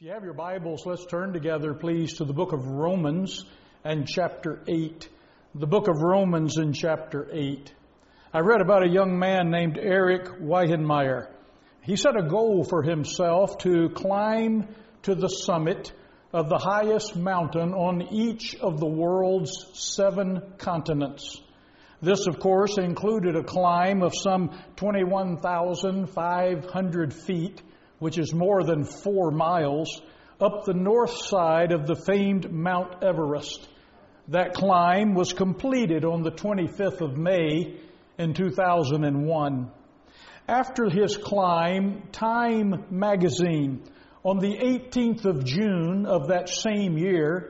you have your Bibles, let's turn together, please, to the book of Romans and chapter 8. The book of Romans in chapter 8. I read about a young man named Eric Weihenmayer. He set a goal for himself to climb to the summit of the highest mountain on each of the world's 7 continents. This, of course, included a climb of some 21,500 feet, which is more than 4 miles, up the north side of the famed Mount Everest. That climb was completed on the 25th of May in 2001. After his climb, Time magazine, on the 18th of June of that same year,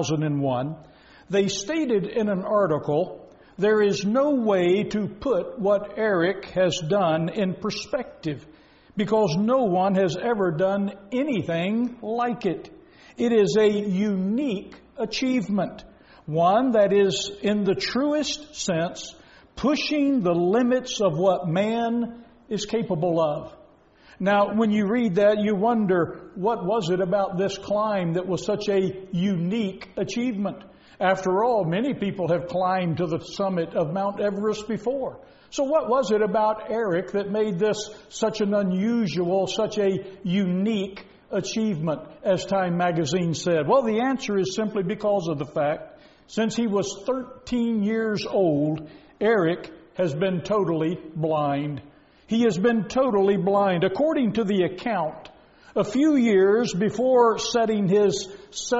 2001, they stated in an article, "There is no way to put what Eric has done in perspective, because no one has ever done anything like it. It is a unique achievement, one that is, in the truest sense, pushing the limits of what man is capable of." Now, when you read that, you wonder, what was it about this climb that was such a unique achievement? After all, many people have climbed to the summit of Mount Everest before. So what was it about Eric that made this such an unusual, such a unique achievement, as Time magazine said? Well, the answer is simply because of the fact, since he was 13 years old, Eric has been totally blind. He has been totally blind. According to the account, a few years before setting his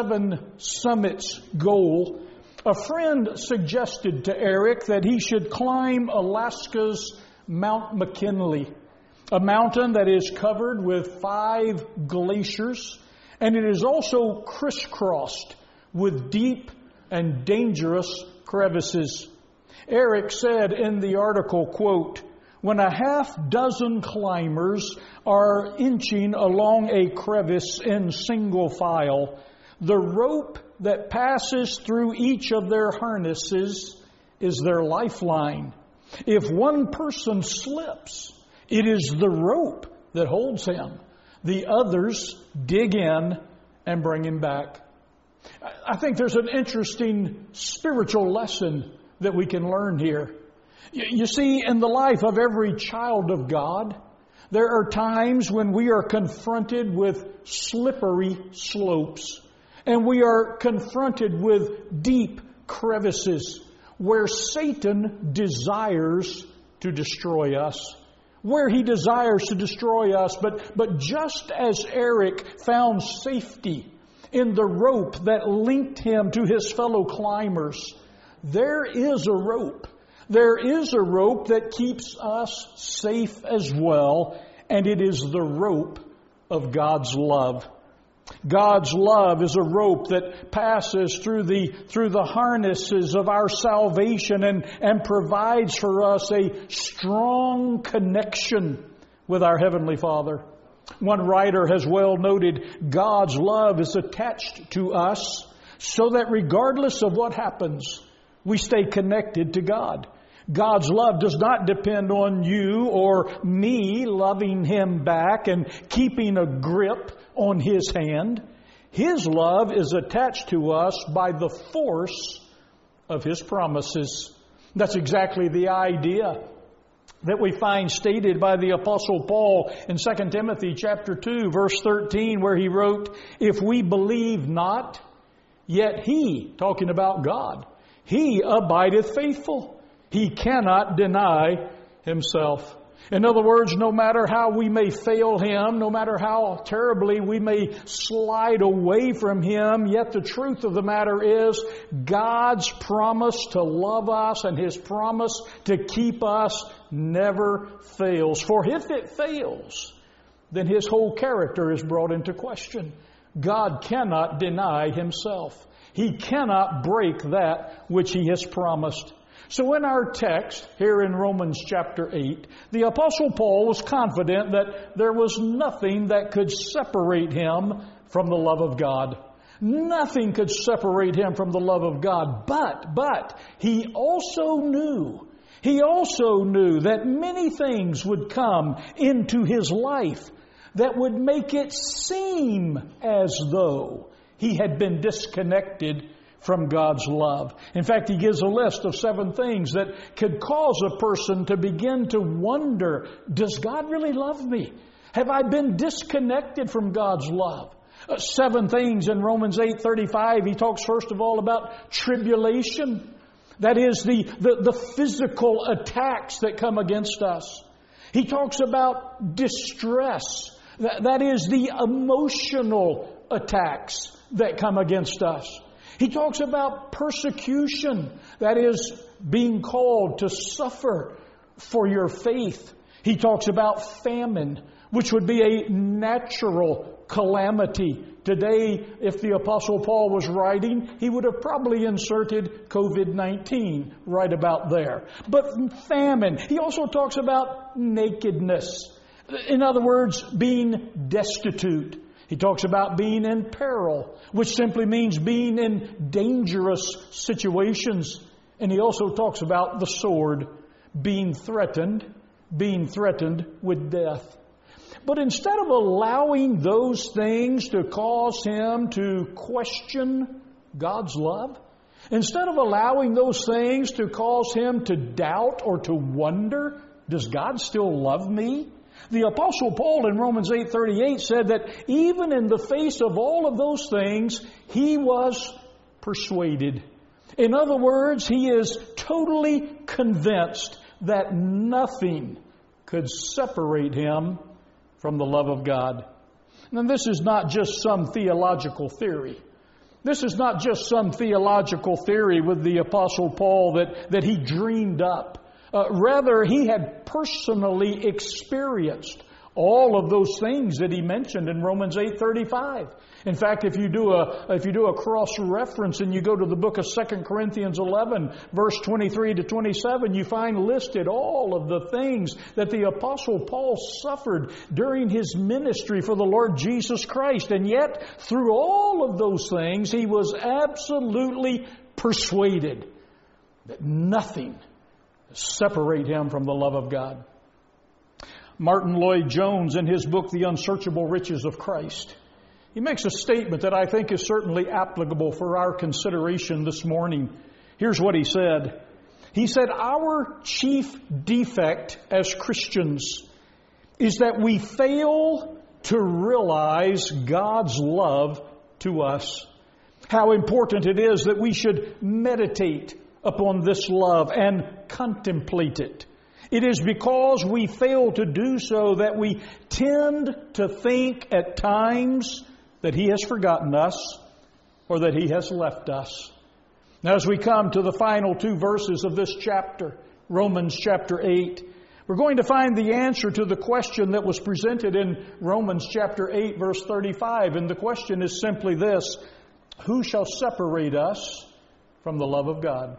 7 summits goal, a friend suggested to Eric that he should climb Alaska's Mount McKinley, a mountain that is covered with 5 glaciers, and it is also crisscrossed with deep and dangerous crevices. Eric said in the article, quote, "When a half-dozen climbers are inching along a crevice in single file, the rope that passes through each of their harnesses is their lifeline. If one person slips, it is the rope that holds him. The others dig in and bring him back." I think there's an interesting spiritual lesson that we can learn here. You see, in the life of every child of God, there are times when we are confronted with slippery slopes, and we are confronted with deep crevices where Satan desires to destroy us, where he desires to destroy us. But just as Eric found safety in the rope that linked him to his fellow climbers, there is a rope. There is a rope that keeps us safe as well, and it is the rope of God's love. God's love is a rope that passes through the harnesses of our salvation and provides for us a strong connection with our Heavenly Father. One writer has well noted, God's love is attached to us so that regardless of what happens, we stay connected to God. God's love does not depend on you or me loving Him back and keeping a grip on His hand. His love is attached to us by the force of His promises. That's exactly the idea that we find stated by the Apostle Paul in 2 Timothy chapter 2, verse 13, where he wrote, "If we believe not, yet He," talking about God, "He abideth faithful. He cannot deny Himself." In other words, no matter how we may fail Him, no matter how terribly we may slide away from Him, yet the truth of the matter is God's promise to love us and His promise to keep us never fails. For if it fails, then His whole character is brought into question. God cannot deny Himself. He cannot break that which He has promised. So in our text, here in Romans chapter 8, the Apostle Paul was confident that there was nothing that could separate him from the love of God. Nothing could separate him from the love of God. But he also knew that many things would come into his life that would make it seem as though he had been disconnected from God's love. In fact, he gives a list of 7 things that could cause a person to begin to wonder, does God really love me? Have I been disconnected from God's love? 7 things in Romans 8:35. He talks first of all about tribulation. That is the physical attacks that come against us. He talks about distress. That is the emotional attacks that come against us. He talks about persecution. That is being called to suffer for your faith. He talks about famine, which would be a natural calamity. Today, if the Apostle Paul was writing, he would have probably inserted COVID-19 right about there. But famine. He also talks about nakedness. In other words, being destitute. He talks about being in peril, which simply means being in dangerous situations. And he also talks about the sword, being threatened with death. But instead of allowing those things to cause him to question God's love, instead of allowing those things to cause him to doubt or to wonder, does God still love me? The Apostle Paul in Romans 8:38 said that even in the face of all of those things, he was persuaded. In other words, he is totally convinced that nothing could separate him from the love of God. Now, this is not just some theological theory. This is not just some theological theory with the Apostle Paul that he dreamed up. Rather, he had personally experienced all of those things that he mentioned in Romans 8:35. In fact, if you do a cross-reference and you go to the book of 2 Corinthians 11, verse 23 to 27, you find listed all of the things that the Apostle Paul suffered during his ministry for the Lord Jesus Christ. And yet, through all of those things, he was absolutely persuaded that nothing separate him from the love of God. Martin Lloyd-Jones, in his book, The Unsearchable Riches of Christ, he makes a statement that I think is certainly applicable for our consideration this morning. Here's what he said. He said, our chief defect as Christians is that we fail to realize God's love to us. How important it is that we should meditate upon this love and contemplate it. It is because we fail to do so that we tend to think at times that He has forgotten us or that He has left us. Now, as we come to the final 2 verses of this chapter, Romans chapter 8, we're going to find the answer to the question that was presented in Romans chapter 8, verse 35. And the question is simply this: who shall separate us from the love of God?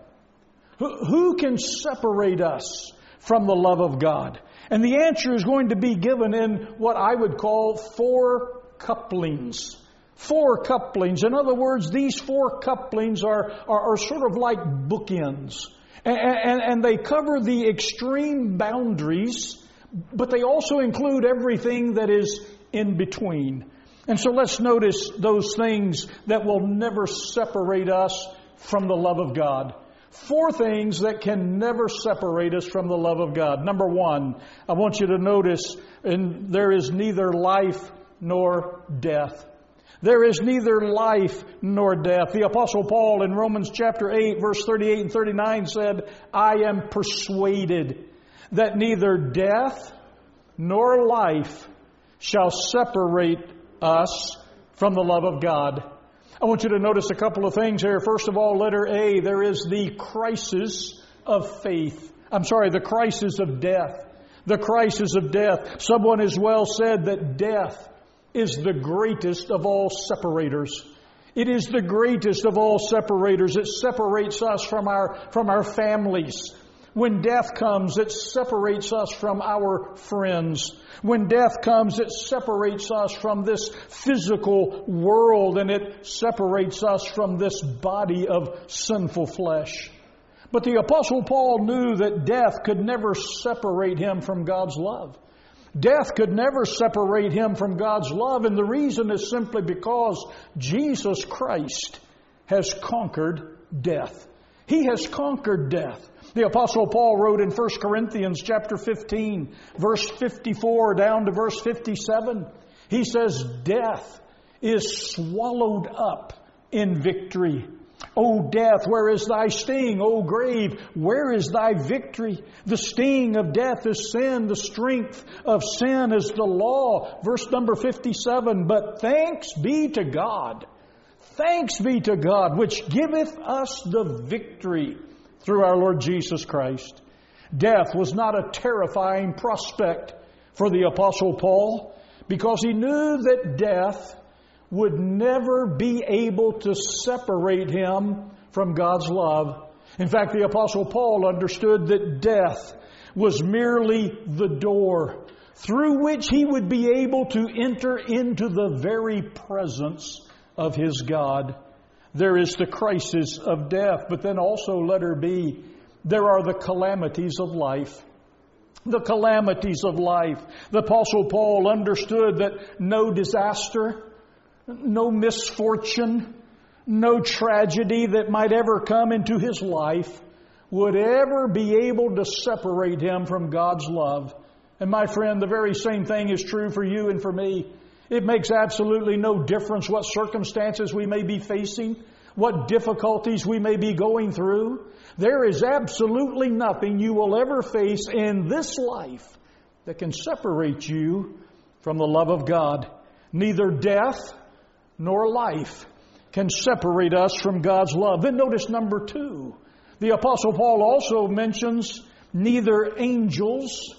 Who can separate us from the love of God? And the answer is going to be given in what I would call 4 couplings. 4 couplings. In other words, these 4 couplings are sort of like bookends. And they cover the extreme boundaries, but they also include everything that is in between. And so let's notice those things that will never separate us from the love of God. 4 things that can never separate us from the love of God. Number 1, I want you to notice, and there is neither life nor death. There is neither life nor death. The Apostle Paul in Romans chapter 8, verse 38 and 39 said, I am persuaded that neither death nor life shall separate us from the love of God. I want you to notice a couple of things here. First of all, letter A, there is the crisis of faith. The crisis of death. The crisis of death. Someone has well said that death is the greatest of all separators. It is the greatest of all separators. It separates us from our families. When death comes, it separates us from our friends. When death comes, it separates us from this physical world, and it separates us from this body of sinful flesh. But the Apostle Paul knew that death could never separate him from God's love. Death could never separate him from God's love, and the reason is simply because Jesus Christ has conquered death. He has conquered death. The Apostle Paul wrote in 1 Corinthians chapter 15, verse 54 down to verse 57. He says, "Death is swallowed up in victory. O death, where is thy sting? O grave, where is thy victory? The sting of death is sin. The strength of sin is the law." Verse number 57, "But thanks be to God. Thanks be to God, which giveth us the victory through our Lord Jesus Christ." Death was not a terrifying prospect for the Apostle Paul, because he knew that death would never be able to separate him from God's love. In fact, the Apostle Paul understood that death was merely the door through which he would be able to enter into the very presence of his God. There is the crisis of death, but then also, letter B, there are the calamities of life. The calamities of life. The Apostle Paul understood that no disaster, no misfortune, no tragedy that might ever come into his life would ever be able to separate him from God's love. And my friend, the very same thing is true for you and for me. It makes absolutely no difference what circumstances we may be facing, what difficulties we may be going through. There is absolutely nothing you will ever face in this life that can separate you from the love of God. Neither death nor life can separate us from God's love. Then notice number 2. The Apostle Paul also mentions neither angels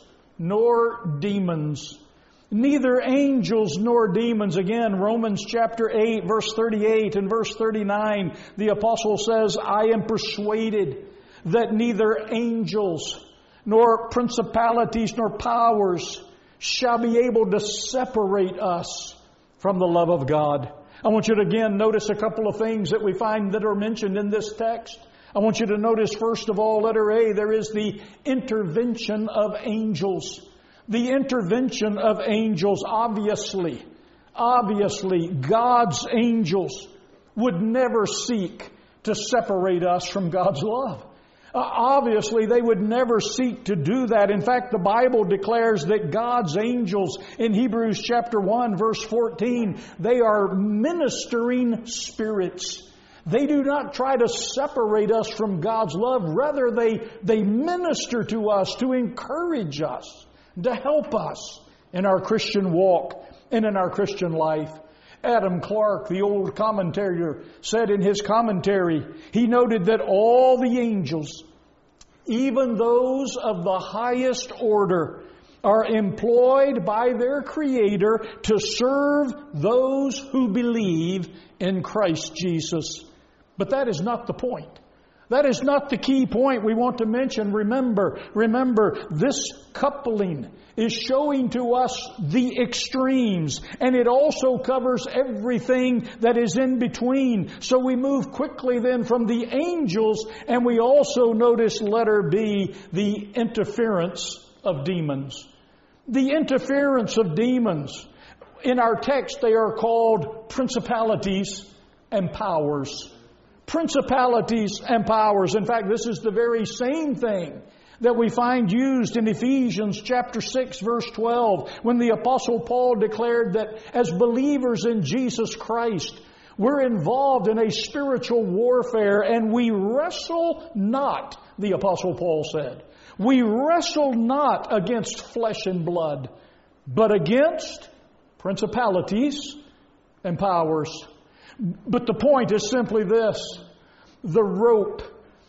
nor demons. Neither angels nor demons. Again, Romans chapter 8, verse 38 and verse 39, the Apostle says, "I am persuaded that neither angels nor principalities nor powers shall be able to separate us from the love of God." I want you to again notice a couple of things that we find that are mentioned in this text. I want you to notice, first of all, letter A, there is the intervention of angels. The intervention of angels. Obviously, God's angels would never seek to separate us from God's love. Obviously, they would never seek to do that. In fact, the Bible declares that God's angels, in Hebrews chapter 1, verse 14, they are ministering spirits. They do not try to separate us from God's love. Rather, they minister to us to encourage us, to help us in our Christian walk and in our Christian life. Adam Clarke, the old commentator, said in his commentary, he noted that all the angels, even those of the highest order, are employed by their Creator to serve those who believe in Christ Jesus. But that is not the point. That is not the key point we want to mention. Remember, this coupling is showing to us the extremes, and it also covers everything that is in between. So we move quickly then from the angels, and we also notice, letter B, the interference of demons. The interference of demons. In our text, they are called principalities and powers. Principalities and powers. In fact, this is the very same thing that we find used in Ephesians chapter 6, verse 12, when the Apostle Paul declared that as believers in Jesus Christ, we're involved in a spiritual warfare, and we wrestle not, the Apostle Paul said. We wrestle not against flesh and blood, but against principalities and powers. But the point is simply this: the rope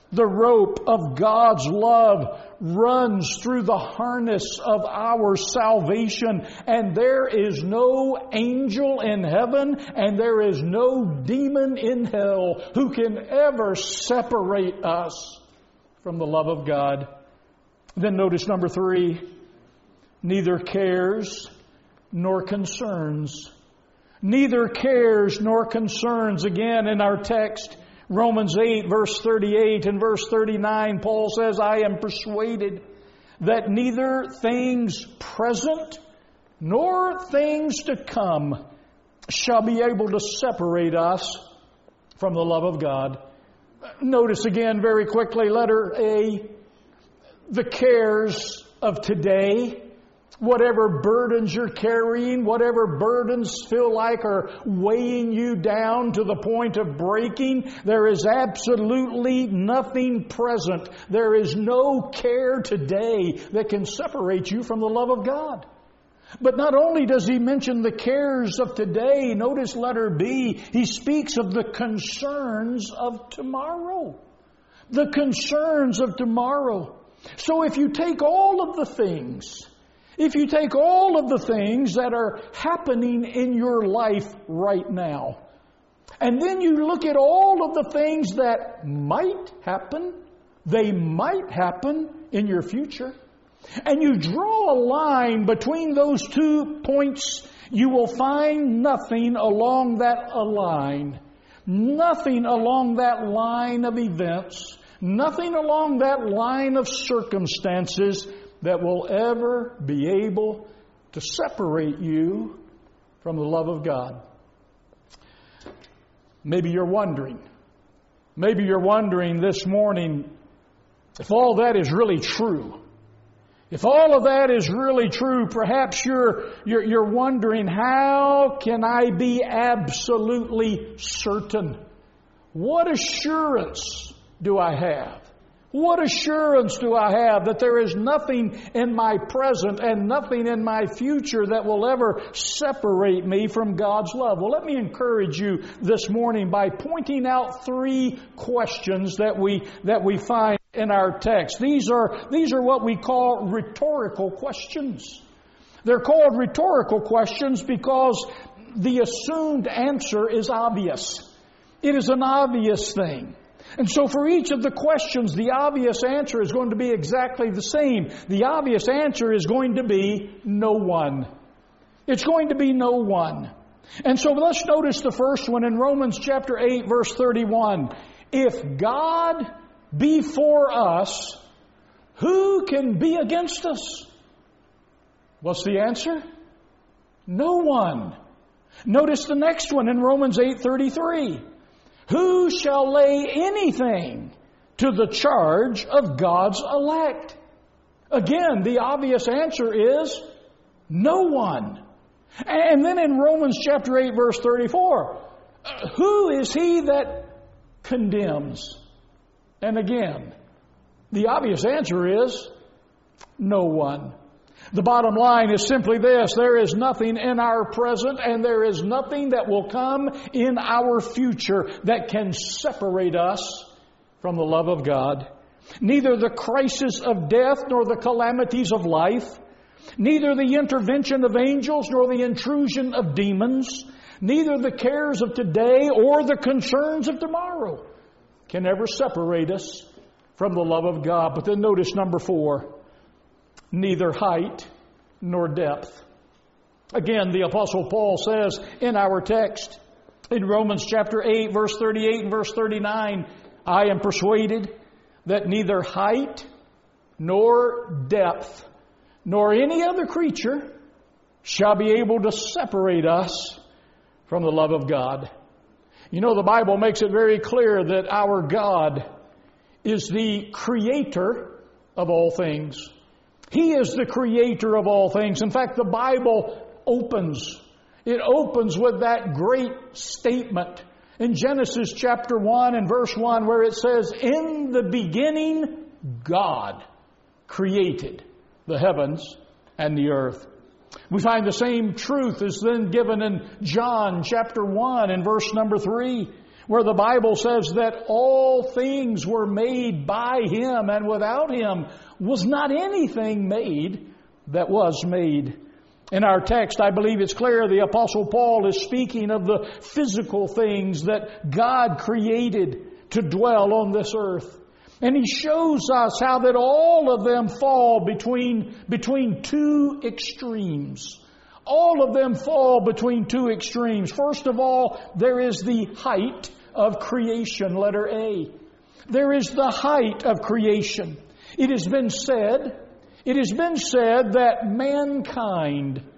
of God's love runs through the harness of our salvation, and there is no angel in heaven and there is no demon in hell who can ever separate us from the love of God. Then notice number 3, neither cares nor concerns. Neither cares nor concerns. Again, in our text, Romans 8, verse 38 and verse 39, Paul says, "I am persuaded that neither things present nor things to come shall be able to separate us from the love of God. Notice again very quickly, letter A, the cares of today. Whatever burdens you're carrying, whatever burdens feel like are weighing you down to the point of breaking, there is absolutely nothing present. There is no care today that can separate you from the love of God. But not only does he mention the cares of today, notice letter B, he speaks of the concerns of tomorrow. The concerns of tomorrow. So if you take all of the things that are happening in your life right now, and then you look at all of the things that might happen, they might happen in your future, and you draw a line between those 2 points, you will find nothing along that line. Nothing along that line of events, nothing along that line of circumstances that will ever be able to separate you from the love of God. Maybe you're wondering this morning if all that is really true. If all of that is really true, perhaps you're wondering, how can I be absolutely certain? What assurance do I have? What assurance do I have that there is nothing in my present and nothing in my future that will ever separate me from God's love? Well, let me encourage you this morning by pointing out 3 questions that we find in our text. These are what we call rhetorical questions. They're called rhetorical questions because the assumed answer is obvious. It is an obvious thing. And so for each of the questions, the obvious answer is going to be exactly the same. The obvious answer is going to be no one. It's going to be no one. And so let's notice the first one in Romans chapter 8, verse 31. If God be for us, who can be against us? What's the answer? No one. Notice the next one in Romans 8:33. Who shall lay anything to the charge of God's elect? Again, the obvious answer is no one. And then in Romans chapter 8, verse 34, who is he that condemns? And again, the obvious answer is no one. The bottom line is simply this: there is nothing in our present and there is nothing that will come in our future that can separate us from the love of God. Neither the crisis of death nor the calamities of life, neither the intervention of angels nor the intrusion of demons, neither the cares of today or the concerns of tomorrow can ever separate us from the love of God. But then notice number 4, neither height nor depth. Again, the Apostle Paul says in our text, in Romans chapter 8, verse 38 and verse 39, I am persuaded that neither height nor depth nor any other creature shall be able to separate us from the love of God. You know, the Bible makes it very clear that our God is the creator of all things. He is the creator of all things. In fact, the Bible opens with that great statement in Genesis chapter 1 and verse 1 where it says, in the beginning, God created the heavens and the earth. We find the same truth is then given in John chapter 1 and verse number 3, where the Bible says that all things were made by Him, and without Him was not anything made that was made. In our text, I believe it's clear the Apostle Paul is speaking of the physical things that God created to dwell on this earth. And he shows us how that all of them fall between 2 extremes. All of them fall between 2 extremes. First of all, there is the height of creation, letter A. There is the height of creation. It has been said that mankind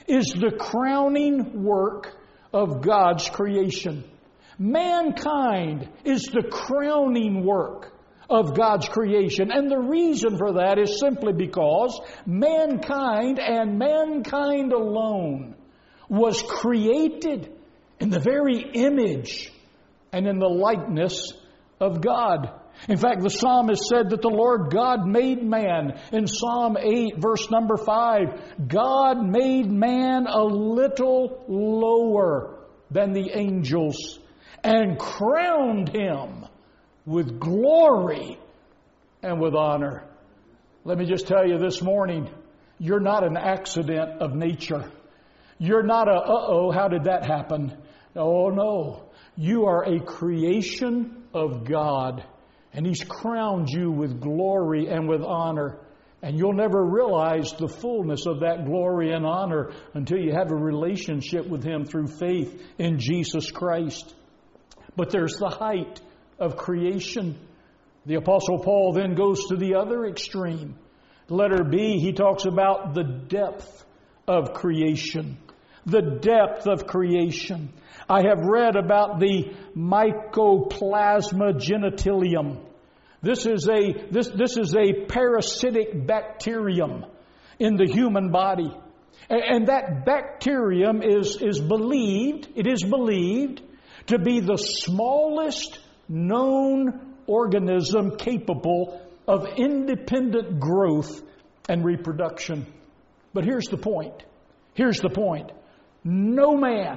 is the crowning work of God's creation. Mankind is the crowning work of God's creation. And the reason for that is simply because mankind and mankind alone was created in the very image and in the likeness of God. In fact, the psalmist said that the Lord God made man. In Psalm 8, verse number 5, God made man a little lower than the angels and crowned him with glory and with honor. Let me just tell you this morning, you're not an accident of nature. You're not how did that happen? Oh, no. You are a creation of God. And He's crowned you with glory and with honor. And you'll never realize the fullness of that glory and honor until you have a relationship with Him through faith in Jesus Christ. But there's the height of creation. The Apostle Paul then goes to the other extreme. Letter B, he talks about the depth of creation. The depth of creation. I have read about the Mycoplasma genitalium. This is a parasitic bacterium in the human body. And that bacterium is believed to be the smallest known organism capable of independent growth and reproduction. But here's the point. No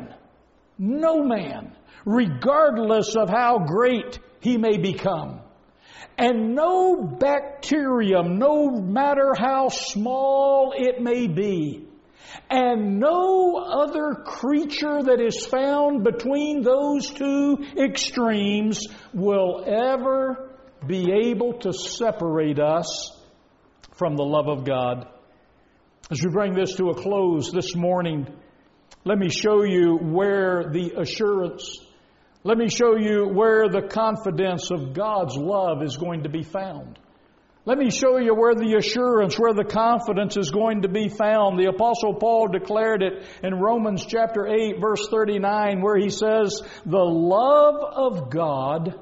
man, regardless of how great he may become, and no bacterium, no matter how small it may be, and no other creature that is found between those two extremes will ever be able to separate us from the love of God. As we bring this to a close this morning, let me show you where the assurance, let me show you where the confidence of God's love is going to be found. Let me show you where the assurance, where the confidence is going to be found. The Apostle Paul declared it in Romans chapter 8, verse 39, where he says, "The love of God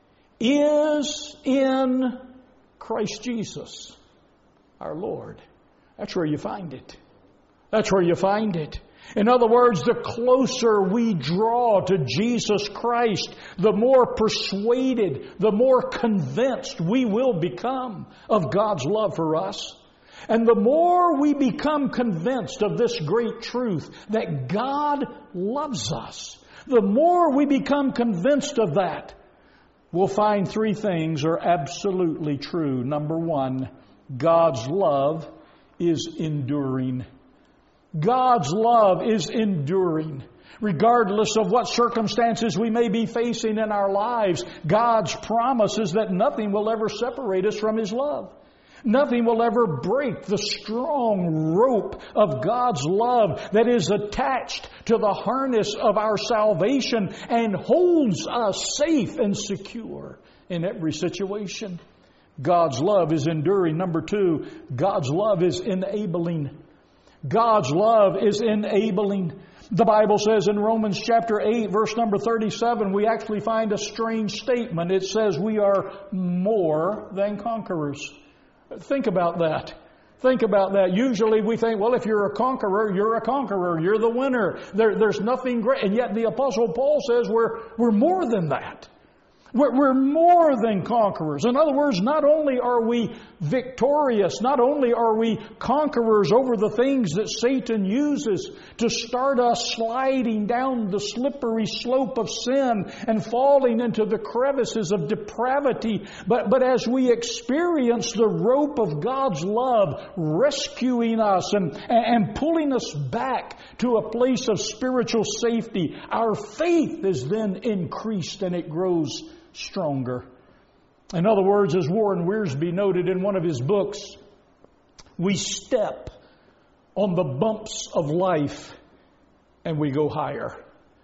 is in Christ Jesus, our Lord." That's where you find it. That's where you find it. In other words, the closer we draw to Jesus Christ, the more persuaded, the more convinced we will become of God's love for us. And the more we become convinced of this great truth that God loves us, the more we become convinced of that, we'll find three things are absolutely true. Number one, God's love is enduring. God's love is enduring. Regardless of what circumstances we may be facing in our lives, God's promise is that nothing will ever separate us from His love. Nothing will ever break the strong rope of God's love that is attached to the harness of our salvation and holds us safe and secure in every situation. God's love is enduring. Number two, God's love is enabling. God's love is enabling. The Bible says in Romans chapter 8, verse number 37, we actually find a strange statement. It says we are more than conquerors. Think about that. Think about that. Usually we think, well, if you're a conqueror, you're a conqueror. You're the winner. There's nothing great. And yet the Apostle Paul says we're more than that. We're more than conquerors. In other words, not only are we victorious, not only are we conquerors over the things that Satan uses to start us sliding down the slippery slope of sin and falling into the crevices of depravity, but as we experience the rope of God's love rescuing us and pulling us back to a place of spiritual safety, our faith is then increased and it grows stronger. In other words, as Warren Wiersbe noted in one of his books, we step on the bumps of life and we go higher.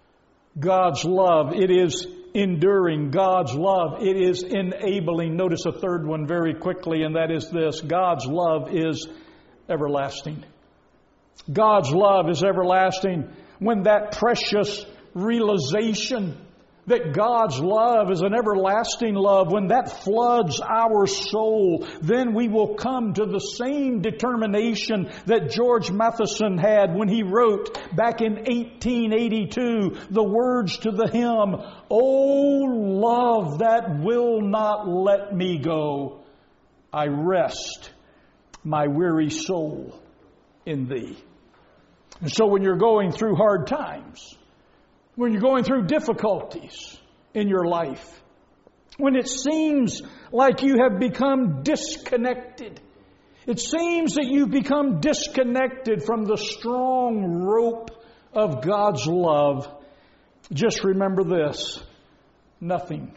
God's love, it is enduring. God's love, it is enabling. Notice a third one very quickly, and that is this: God's love is everlasting. God's love is everlasting. When that precious realization that God's love is an everlasting love, when that floods our soul, then we will come to the same determination that George Matheson had when he wrote back in 1882 the words to the hymn, "O love that will not let me go, I rest my weary soul in Thee." And so when you're going through hard times, when you're going through difficulties in your life, when it seems like you have become disconnected, it seems that you've become disconnected from the strong rope of God's love, just remember this: nothing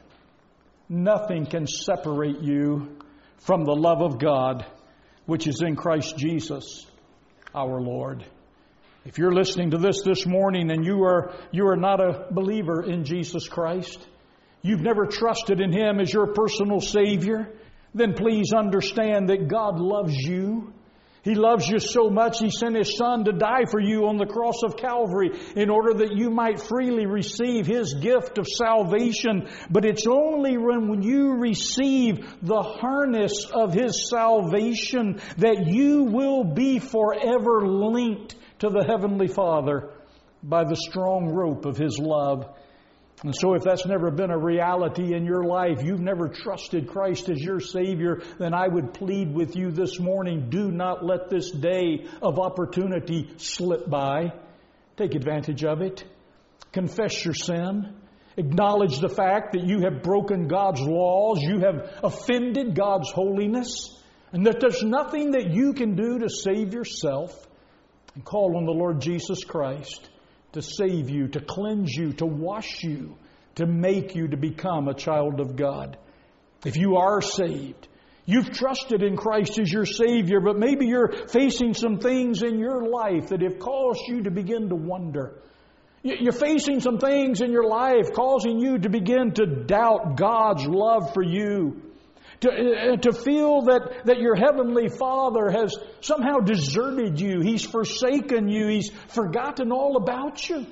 can separate you from the love of God, which is in Christ Jesus, our Lord. If you're listening to this morning and you are not a believer in Jesus Christ, you've never trusted in Him as your personal Savior, then please understand that God loves you. He loves you so much He sent His Son to die for you on the cross of Calvary in order that you might freely receive His gift of salvation. But it's only when you receive the harness of His salvation that you will be forever linked to the Heavenly Father by the strong rope of His love. And so if that's never been a reality in your life, you've never trusted Christ as your Savior, then I would plead with you this morning, do not let this day of opportunity slip by. Take advantage of it. Confess your sin. Acknowledge the fact that you have broken God's laws. You have offended God's holiness. And that there's nothing that you can do to save yourself. And call on the Lord Jesus Christ to save you, to cleanse you, to wash you, to make you to become a child of God. If you are saved, you've trusted in Christ as your Savior, but maybe you're facing some things in your life that have caused you to begin to wonder. You're facing some things in your life causing you to begin to doubt God's love for you. To feel that your Heavenly Father has somehow deserted you. He's forsaken you. He's forgotten all about you.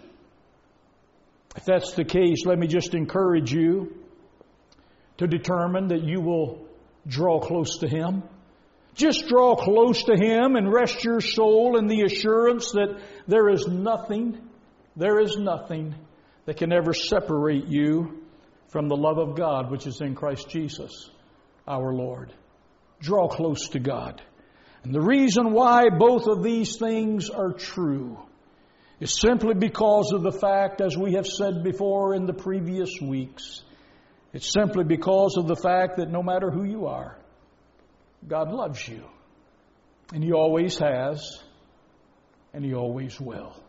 If that's the case, let me just encourage you to determine that you will draw close to Him. Just draw close to Him and rest your soul in the assurance that there is nothing that can ever separate you from the love of God which is in Christ Jesus, our Lord. Draw close to God. And the reason why both of these things are true is simply because of the fact, as we have said before in the previous weeks, it's simply because of the fact that no matter who you are, God loves you. And He always has, and He always will.